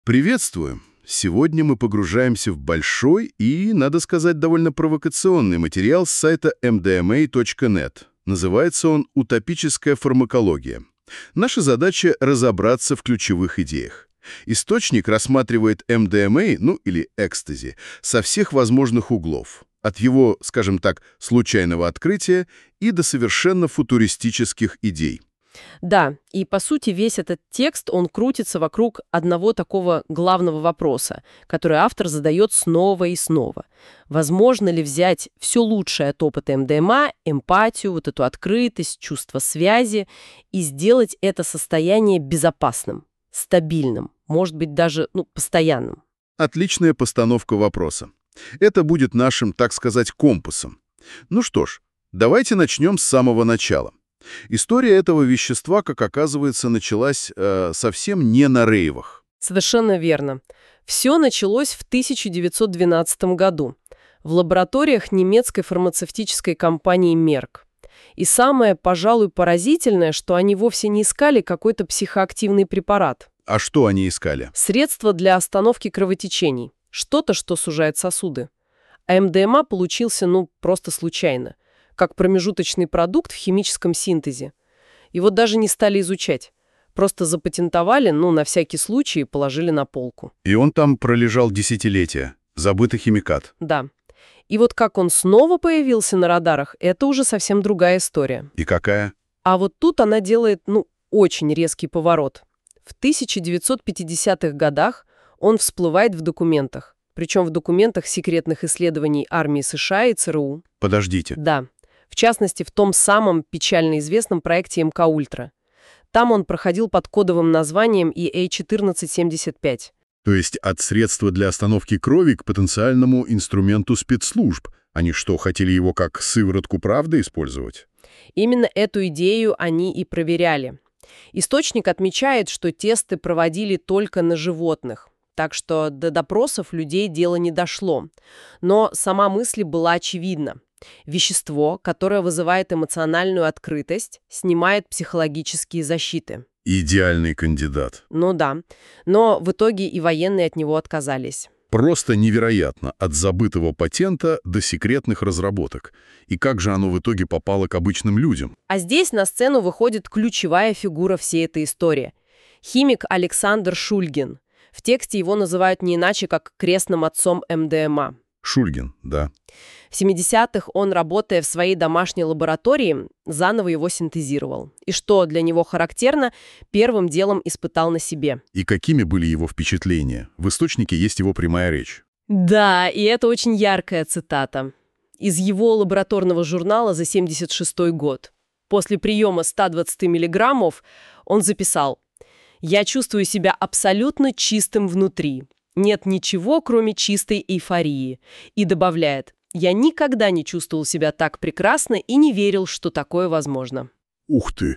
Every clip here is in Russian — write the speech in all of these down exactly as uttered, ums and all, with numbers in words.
Приветствую! Сегодня мы погружаемся в большой и, надо сказать, довольно провокационный материал с сайта эм ди эм эй точка нет. Называется он «Утопическая фармакология». Наша задача — разобраться в ключевых идеях. Источник рассматривает эм ди эм эй, ну или экстази, со всех возможных углов. От его, скажем так, случайного открытия и до совершенно футуристических идей. Да, и по сути весь этот текст, он крутится вокруг одного такого главного вопроса, который автор задает снова и снова. Возможно ли взять все лучшее от опыта эм ди эм а, эмпатию, вот эту открытость, чувство связи, и сделать это состояние безопасным, стабильным, может быть, даже ну, постоянным? Отличная постановка вопроса. Это будет нашим, так сказать, компасом. Ну что ж, давайте начнем с самого начала. История этого вещества, как оказывается, началась э, совсем не на рейвах. Совершенно верно. Все началось в тысяча девятьсот двенадцатом году в лабораториях немецкой фармацевтической компании Merck. И самое, пожалуй, поразительное, что они вовсе не искали какой-то психоактивный препарат. А что они искали? Средство для остановки кровотечений. Что-то, что сужает сосуды. А эм ди эм а получился, ну, просто случайно. Как промежуточный продукт в химическом синтезе. Его даже не стали изучать. Просто запатентовали, ну, на всякий случай, и положили на полку. И он там пролежал десятилетия. Забытый химикат. Да. И вот как он снова появился на радарах, это уже совсем другая история. И какая? А вот тут она делает, ну, очень резкий поворот. В тысяча девятьсот пятидесятых годах он всплывает в документах. Причем в документах секретных исследований армии США и цэ эр у. Подождите. Да. В частности, в том самом печально известном проекте эм ка Ультра. Там он проходил под кодовым названием и эй четырнадцать семьдесят пять. То есть от средства для остановки крови к потенциальному инструменту спецслужб. Они что, хотели его как сыворотку правды использовать? Именно эту идею они и проверяли. Источник отмечает, что тесты проводили только на животных. Так что до допросов людей дело не дошло. Но сама мысль была очевидна. Вещество, которое вызывает эмоциональную открытость, снимает психологические защиты. Идеальный кандидат. Ну да. Но в итоге и военные от него отказались. Просто невероятно. От забытого патента до секретных разработок. И как же оно в итоге попало к обычным людям? А здесь на сцену выходит ключевая фигура всей этой истории. Химик Александр Шульгин. В тексте его называют не иначе, как крестным отцом эм ди эм а. Шульгин, да. В семидесятых он, работая в своей домашней лаборатории, заново его синтезировал. И что для него характерно, первым делом испытал на себе. И какими были его впечатления? В источнике есть его прямая речь. Да, и это очень яркая цитата. Из его лабораторного журнала за семьдесят шестой год. После приема ста двадцати миллиграммов он записал: «Я чувствую себя абсолютно чистым внутри. Нет ничего, кроме чистой эйфории». И добавляет: «Я никогда не чувствовал себя так прекрасно и не верил, что такое возможно». Ух ты!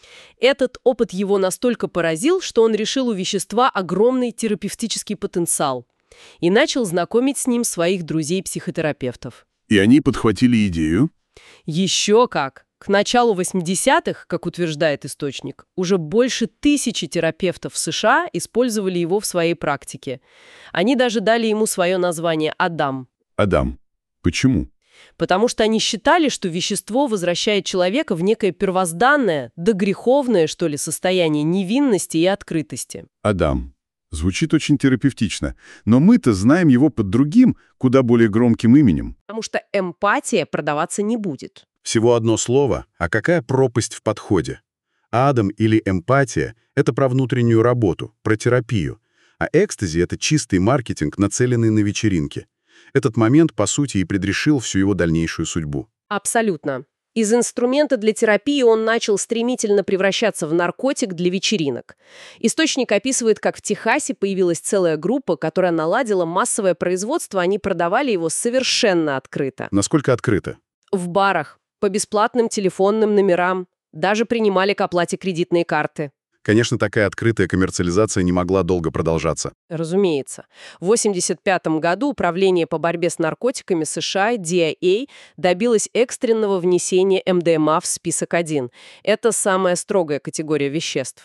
Этот опыт его настолько поразил, что он решил у вещества огромный терапевтический потенциал и начал знакомить с ним своих друзей-психотерапевтов. И они подхватили идею? Еще как! К началу восьмидесятых, как утверждает источник, уже больше тысячи терапевтов в США использовали его в своей практике. Они даже дали ему свое название «Адам». Адам. Почему? Потому что они считали, что вещество возвращает человека в некое первозданное, да греховное, что ли, состояние невинности и открытости. Адам. Звучит очень терапевтично. Но мы-то знаем его под другим, куда более громким именем. Потому что эмпатия продаваться не будет. Всего одно слово, а какая пропасть в подходе? Адам или эмпатия — это про внутреннюю работу, про терапию. А экстази — это чистый маркетинг, нацеленный на вечеринки. Этот момент, по сути, и предрешил всю его дальнейшую судьбу. Абсолютно. Из инструмента для терапии он начал стремительно превращаться в наркотик для вечеринок. Источник описывает, как в Техасе появилась целая группа, которая наладила массовое производство, они продавали его совершенно открыто. Насколько открыто? В барах, по бесплатным телефонным номерам, даже принимали к оплате кредитные карты. Конечно, такая открытая коммерциализация не могла долго продолжаться. Разумеется. В восемьдесят пятом году Управление по борьбе с наркотиками США, ди ай эй, добилось экстренного внесения эм ди эм а в список один. Это самая строгая категория веществ.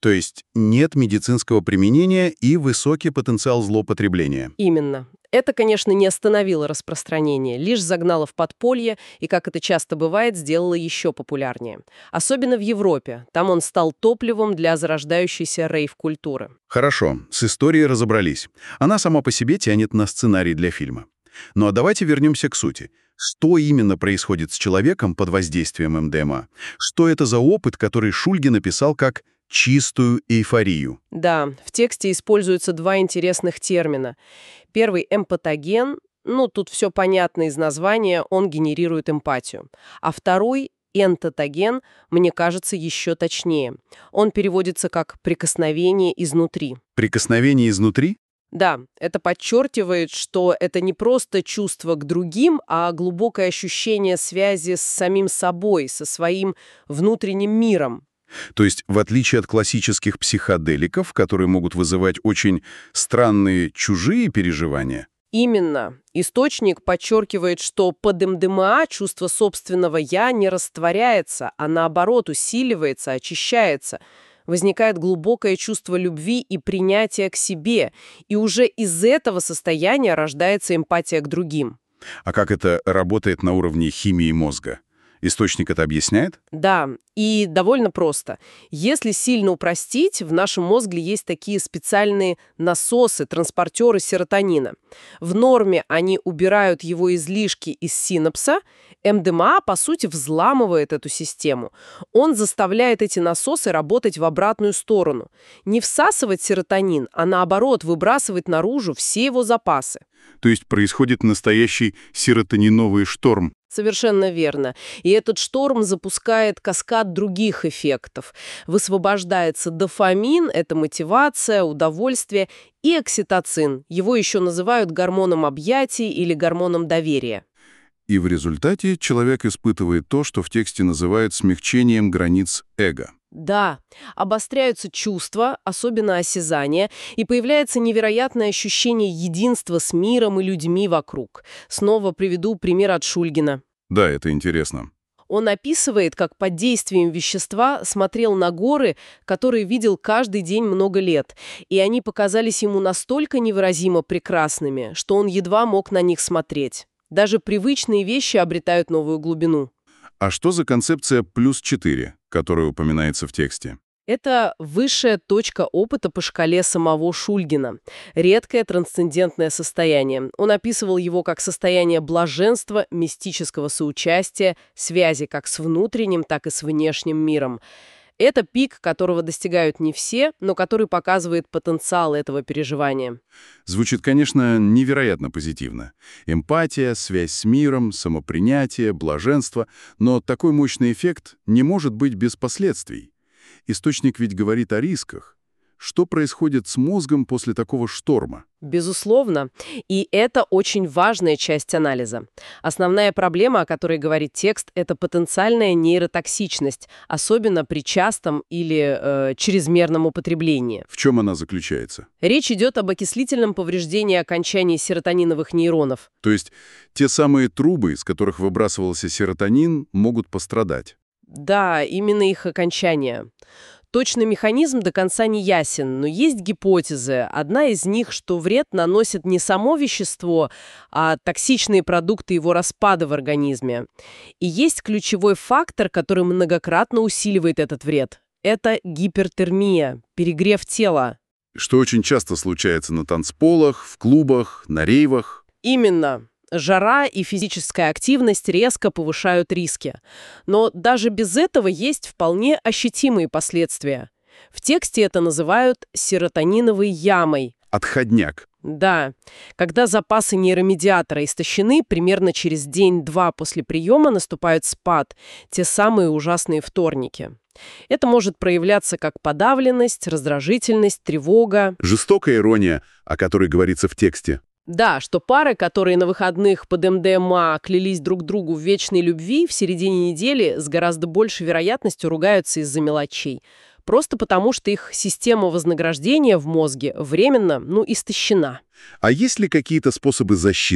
То есть нет медицинского применения и высокий потенциал злоупотребления. Именно. Это, конечно, не остановило распространение, лишь загнало в подполье и, как это часто бывает, сделало еще популярнее. Особенно в Европе. Там он стал топливом для зарождающейся рейв-культуры. Хорошо, с историей разобрались. Она сама по себе тянет на сценарий для фильма. Ну а давайте вернемся к сути. Что именно происходит с человеком под воздействием эм дэ эм а? Что это за опыт, который Шульгин описал как «чистую эйфорию»? Да, в тексте используются два интересных термина. Первый — эмпатоген, ну, тут все понятно из названия, он генерирует эмпатию. А второй — энтотоген, мне кажется, еще точнее. Он переводится как «прикосновение изнутри». Прикосновение изнутри? Да, это подчеркивает, что это не просто чувство к другим, а глубокое ощущение связи с самим собой, со своим внутренним миром. То есть, в отличие от классических психоделиков, которые могут вызывать очень странные чужие переживания. Именно. Источник подчеркивает, что под эм дэ эм а чувство собственного «я» не растворяется, а наоборот усиливается, очищается. Возникает глубокое чувство любви и принятия к себе, и уже из этого состояния рождается эмпатия к другим. А как это работает на уровне химии мозга? Источник это объясняет? Да, и довольно просто. Если сильно упростить, в нашем мозге есть такие специальные насосы, транспортеры серотонина. В норме они убирают его излишки из синапса. эм дэ эм а, по сути, взламывает эту систему. Он заставляет эти насосы работать в обратную сторону. Не всасывать серотонин, а наоборот выбрасывать наружу все его запасы. То есть происходит настоящий серотониновый шторм. Совершенно верно. И этот шторм запускает каскад других эффектов. Высвобождается дофамин, это мотивация, удовольствие, и окситоцин. Его еще называют гормоном объятий или гормоном доверия. И в результате человек испытывает то, что в тексте называют смягчением границ эго. Да, обостряются чувства, особенно осязание, и появляется невероятное ощущение единства с миром и людьми вокруг. Снова приведу пример от Шульгина. Да, это интересно. Он описывает, как под действием вещества смотрел на горы, которые видел каждый день много лет, и они показались ему настолько невыразимо прекрасными, что он едва мог на них смотреть. Даже привычные вещи обретают новую глубину. А что за концепция плюс четыре, которая упоминается в тексте? Это высшая точка опыта по шкале самого Шульгина. Редкое трансцендентное состояние. Он описывал его как состояние блаженства, мистического соучастия, связи как с внутренним, так и с внешним миром. Это пик, которого достигают не все, но который показывает потенциал этого переживания. Звучит, конечно, невероятно позитивно. Эмпатия, связь с миром, самопринятие, блаженство. Но такой мощный эффект не может быть без последствий. Источник ведь говорит о рисках. Что происходит с мозгом после такого шторма? Безусловно. И это очень важная часть анализа. Основная проблема, о которой говорит текст, это потенциальная нейротоксичность, особенно при частом или э, чрезмерном употреблении. В чем она заключается? Речь идет об окислительном повреждении окончаний серотониновых нейронов. То есть те самые трубы, из которых выбрасывался серотонин, могут пострадать. Да, именно их окончания. Точный механизм до конца не ясен, но есть гипотезы. Одна из них, что вред наносит не само вещество, а токсичные продукты его распада в организме. И есть ключевой фактор, который многократно усиливает этот вред. Это гипертермия, перегрев тела. Что очень часто случается на танцполах, в клубах, на рейвах. Именно. Жара и физическая активность резко повышают риски. Но даже без этого есть вполне ощутимые последствия. В тексте это называют серотониновой ямой. Отходняк. Да. Когда запасы нейромедиатора истощены, примерно через день-два после приема наступает спад, те самые ужасные вторники. Это может проявляться как подавленность, раздражительность, тревога. Жестокая ирония, о которой говорится в тексте. Да, что пары, которые на выходных под эм дэ эм а клялись друг другу в вечной любви, в середине недели с гораздо большей вероятностью ругаются из-за мелочей. Просто потому, что их система вознаграждения в мозге временно, ну, истощена. А есть ли какие-то способы защиты?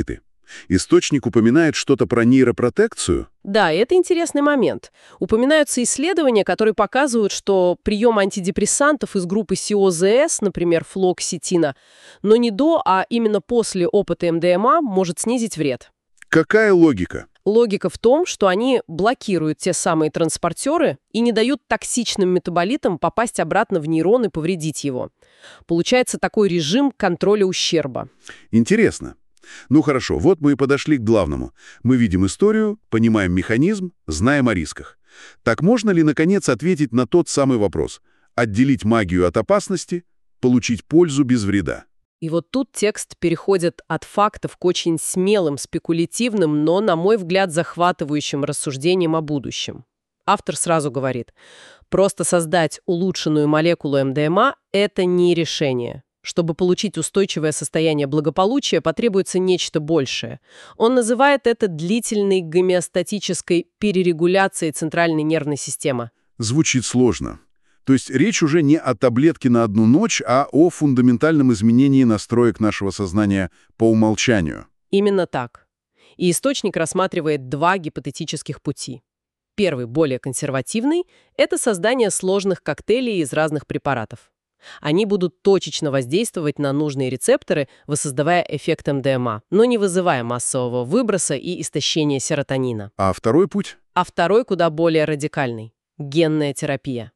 Источник упоминает что-то про нейропротекцию? Да, это интересный момент. Упоминаются исследования, которые показывают, что прием антидепрессантов из группы СИОЗС, например, флоксетина, но не до, а именно после опыта МДМА может снизить вред. Какая логика? Логика в том, что они блокируют те самые транспортеры и не дают токсичным метаболитам попасть обратно в нейрон и повредить его. Получается такой режим контроля ущерба. Интересно. Ну хорошо, вот мы и подошли к главному. Мы видим историю, понимаем механизм, знаем о рисках. Так можно ли, наконец, ответить на тот самый вопрос? Отделить магию от опасности, получить пользу без вреда? И вот тут текст переходит от фактов к очень смелым, спекулятивным, но, на мой взгляд, захватывающим рассуждениям о будущем. Автор сразу говорит, просто создать улучшенную молекулу МДМА– это не решение. Чтобы получить устойчивое состояние благополучия, потребуется нечто большее. Он называет это длительной гомеостатической перерегуляцией центральной нервной системы. Звучит сложно. То есть речь уже не о таблетке на одну ночь, а о фундаментальном изменении настроек нашего сознания по умолчанию. Именно так. И источник рассматривает два гипотетических пути. Первый, более консервативный, это создание сложных коктейлей из разных препаратов. Они будут точечно воздействовать на нужные рецепторы, воссоздавая эффект МДМА, но не вызывая массового выброса и истощения серотонина. А второй путь? А второй куда более радикальный– генная терапия.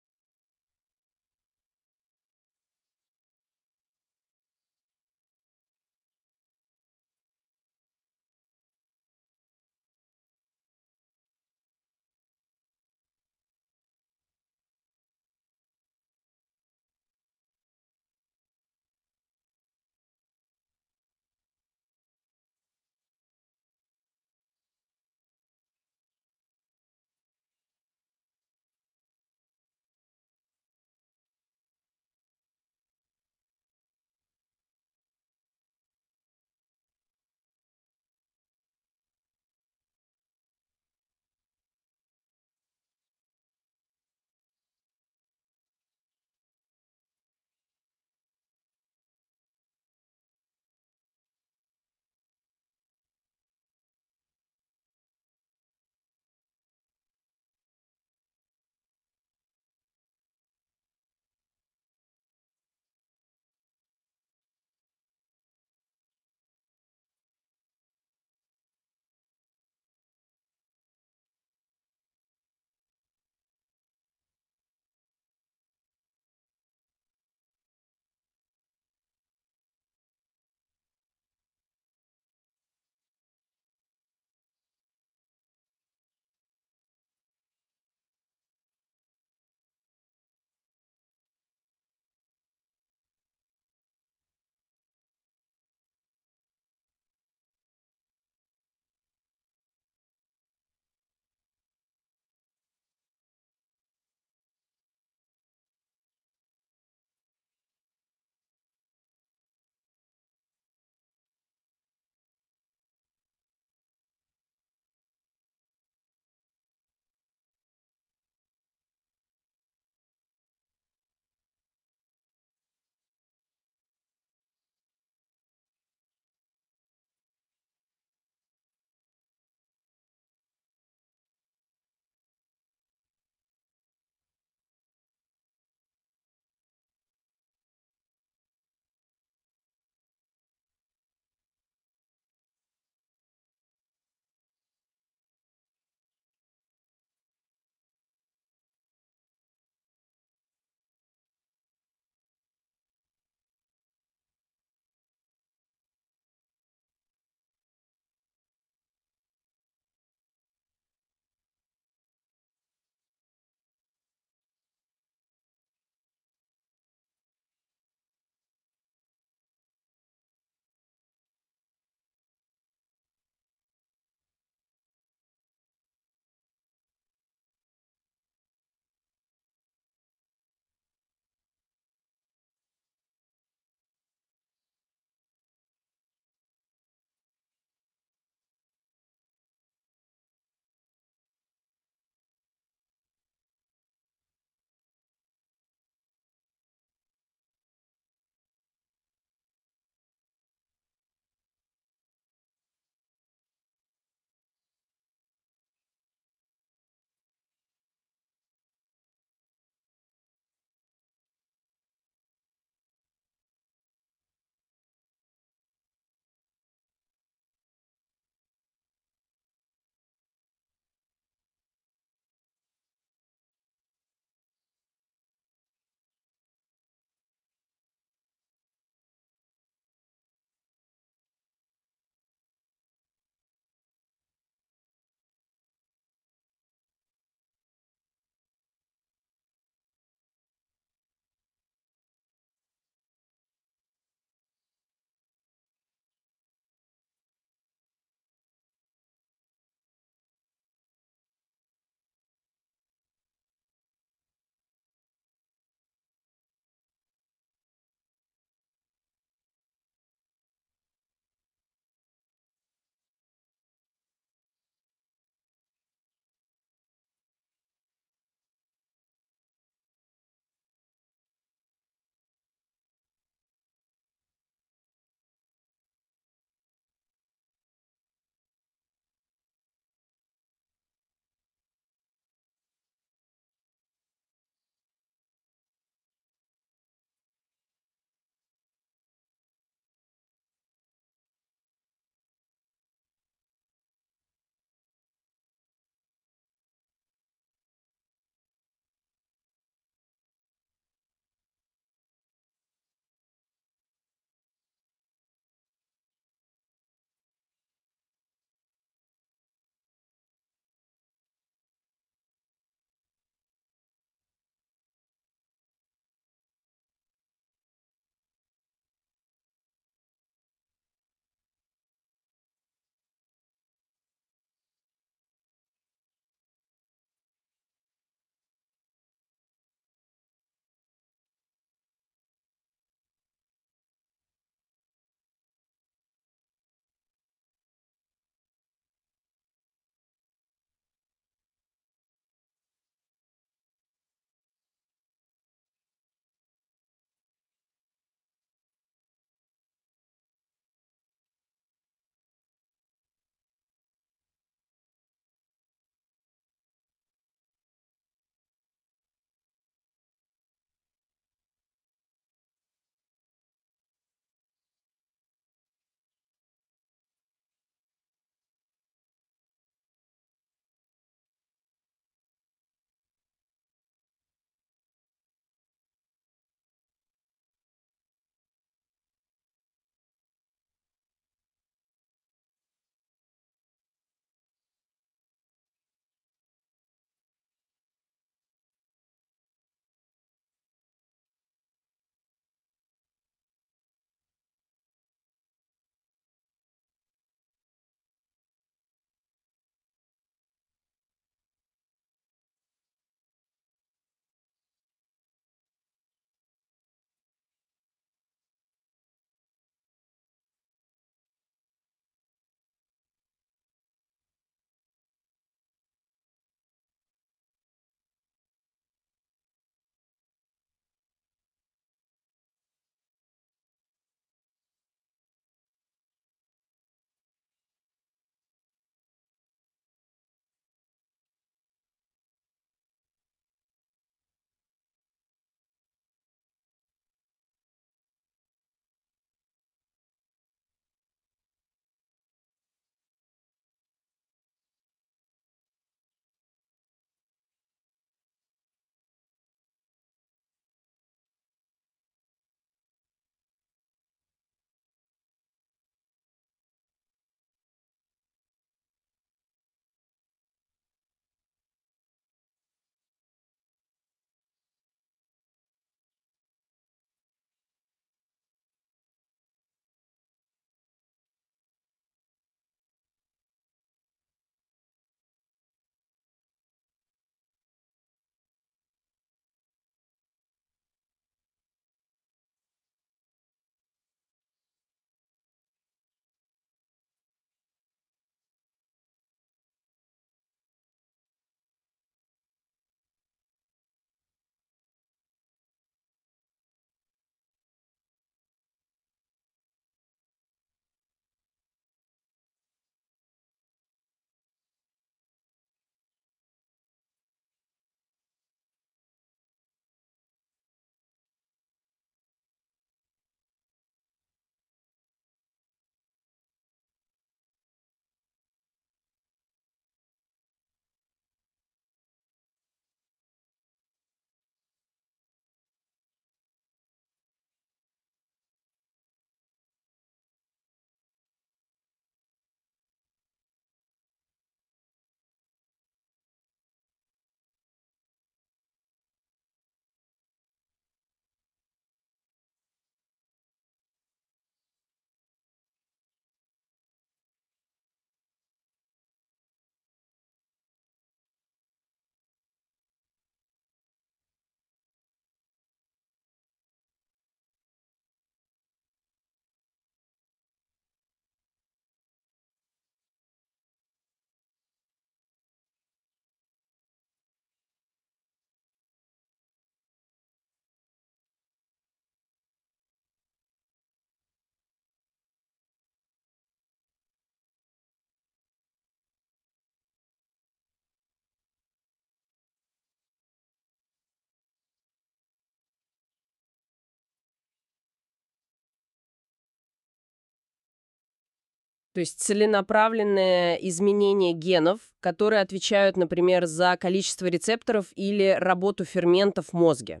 То есть целенаправленное изменение генов, которые отвечают, например, за количество рецепторов или работу ферментов в мозге.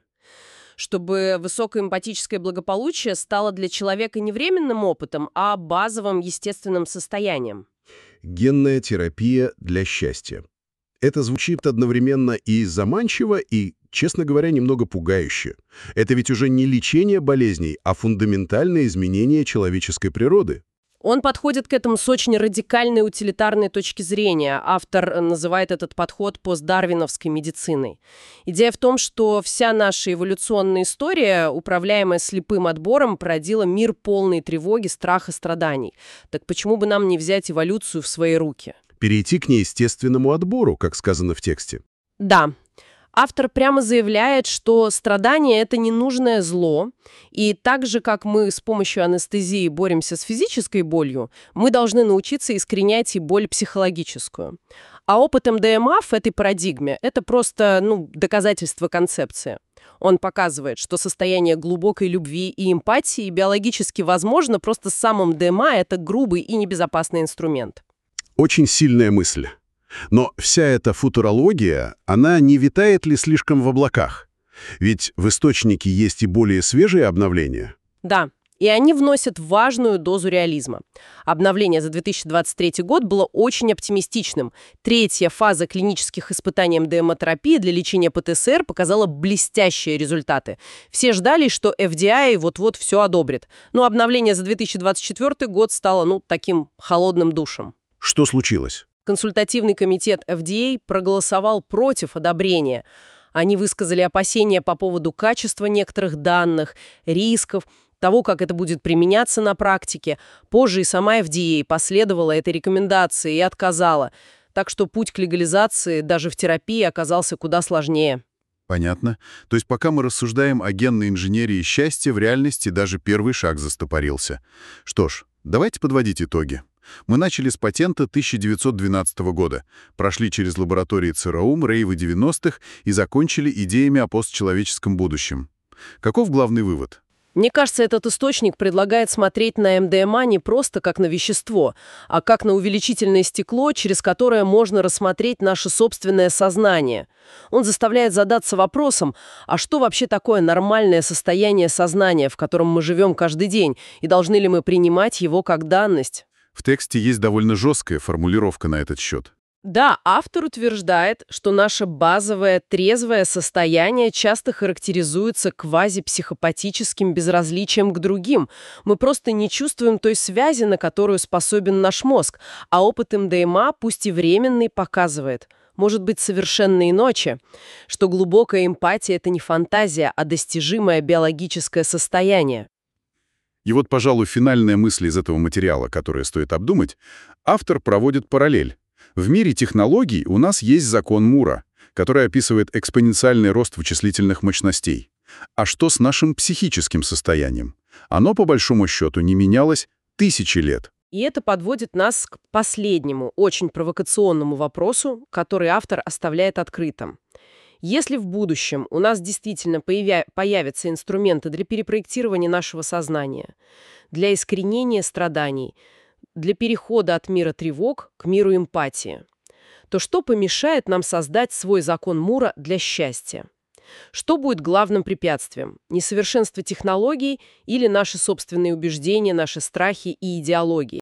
Чтобы высокоэмпатическое благополучие стало для человека не временным опытом, а базовым естественным состоянием. Генная терапия для счастья. Это звучит одновременно и заманчиво, и, честно говоря, немного пугающе. Это ведь уже не лечение болезней, а фундаментальное изменение человеческой природы. Он подходит к этому с очень радикальной утилитарной точки зрения. Автор называет этот подход постдарвиновской медициной. Идея в том, что вся наша эволюционная история, управляемая слепым отбором, породила мир полной тревоги, страха, страданий. Так почему бы нам не взять эволюцию в свои руки? Перейти к неестественному отбору, как сказано в тексте. Да. Автор прямо заявляет, что страдание – это ненужное зло, и так же, как мы с помощью анестезии боремся с физической болью, мы должны научиться искоренять и боль психологическую. А опыт эм дэ эм а в этой парадигме – это просто ну, доказательство концепции. Он показывает, что состояние глубокой любви и эмпатии биологически возможно, просто сам эм дэ эм а – это грубый и небезопасный инструмент. Очень сильная мысль. Но вся эта футурология, она не витает ли слишком в облаках? Ведь в источнике есть и более свежие обновления. Да, и они вносят важную дозу реализма. Обновление за две тысячи двадцать третий год было очень оптимистичным. Третья фаза клинических испытаний эм дэ эм а-терапии для лечения пэ тэ эс эр показала блестящие результаты. Все ждали, что эф ди эй вот-вот все одобрит. Но обновление за две тысячи двадцать четвёртый год стало, ну, таким холодным душем. Что случилось? Консультативный комитет эф ди эй проголосовал против одобрения. Они высказали опасения по поводу качества некоторых данных, рисков, того, как это будет применяться на практике. Позже и сама эф ди эй последовала этой рекомендации и отказала. Так что путь к легализации даже в терапии оказался куда сложнее. Понятно. То есть пока мы рассуждаем о генной инженерии счастья, в реальности даже первый шаг застопорился. Что ж, давайте подводить итоги. Мы начали с патента тысяча девятьсот двенадцатого года, прошли через лаборатории ЦРУ, рейвы девяностых и закончили идеями о постчеловеческом будущем. Каков главный вывод? Мне кажется, этот источник предлагает смотреть на эм дэ эм а не просто как на вещество, а как на увеличительное стекло, через которое можно рассмотреть наше собственное сознание. Он заставляет задаться вопросом, а что вообще такое нормальное состояние сознания, в котором мы живем каждый день, и должны ли мы принимать его как данность? В тексте есть довольно жесткая формулировка на этот счет. Да, автор утверждает, что наше базовое трезвое состояние часто характеризуется квазипсихопатическим безразличием к другим. Мы просто не чувствуем той связи, на которую способен наш мозг, а опыт эм дэ эм а, пусть и временный, показывает, может быть совершенно иначе, что глубокая эмпатия – это не фантазия, а достижимое биологическое состояние. И вот, пожалуй, финальная мысль из этого материала, которую стоит обдумать, автор проводит параллель. В мире технологий у нас есть закон Мура, который описывает экспоненциальный рост вычислительных мощностей. А что с нашим психическим состоянием? Оно, по большому счету, не менялось тысячи лет. И это подводит нас к последнему, очень провокационному вопросу, который автор оставляет открытым. Если в будущем у нас действительно появя- появятся инструменты для перепроектирования нашего сознания, для искоренения страданий, для перехода от мира тревог к миру эмпатии, то что помешает нам создать свой закон Мура для счастья? Что будет главным препятствием? Несовершенство технологий или наши собственные убеждения, наши страхи и идеологии?